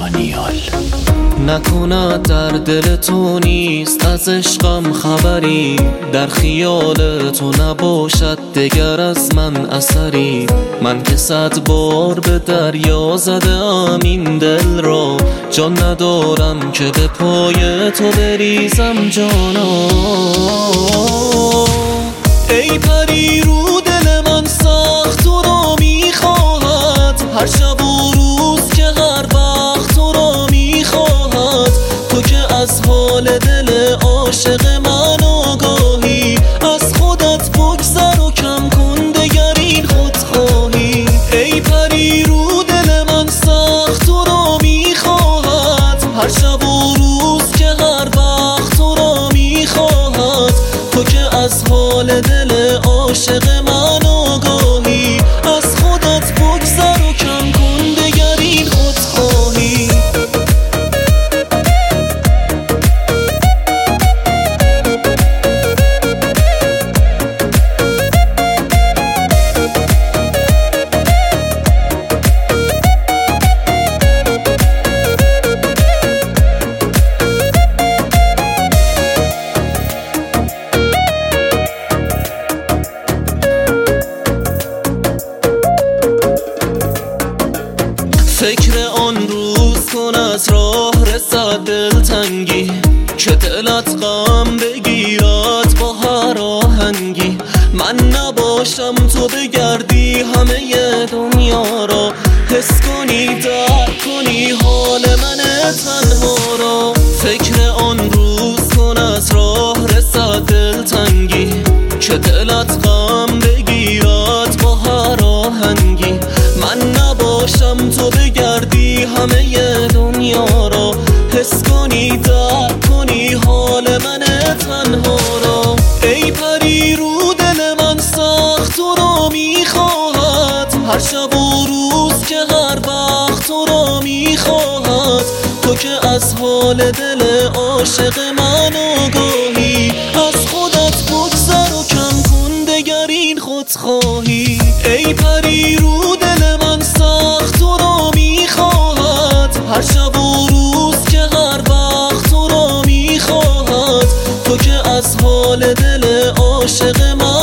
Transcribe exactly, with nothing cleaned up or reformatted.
دانیال. نکند در دل تو نیست از عشقم خبری، در خیال تو نباشد دگر از من اثری. من که صد بار به دریا زدم این دل را، جان ندارم که به پای تو بریزم جانا. ای پری رو دل من سخت تو را میخواهد، هر شب و روز که هر وقت تو را میخواهد. تو که از حال دل عاشق من آگاهی، از خودت بگذر و کم کن دگر این خودخواهی. ای پری رو دل من سخت تو را میخواهد، هر شب و روز که هر وقت تو را میخواهد. تو که از حال دل عاشق من آگاهی، از خودت بگذر و کم کن دگر این خودخواهی. فکر آن روز کن از راه رسد دلتنگی، که دلت غم بگیرد با هر آهنگی. من نباشم تو بگردی همه دنیا را، حس کنی درک کنی حال من تنها را. فکر آن روز کن از راه رسد دلتنگی، که دلت غم بگیرد با هر آهنگی. من نباشم تو بگردی همه دنیا را، حس کنی درک کنی حال من تنها را. ای پری رو دل من سخت تو را میخواهد، هر شب و روز که هر وقت تو را میخواهد. تو که از حال دل عاشق من آگاهی، از خودت بگذر و کم کن دگر این خودخواهی. ای پری رو دل من سخت تو را میخواهد، هر شب و روز که هر وقت تو را میخواهد. تو که از حال دل عاشق من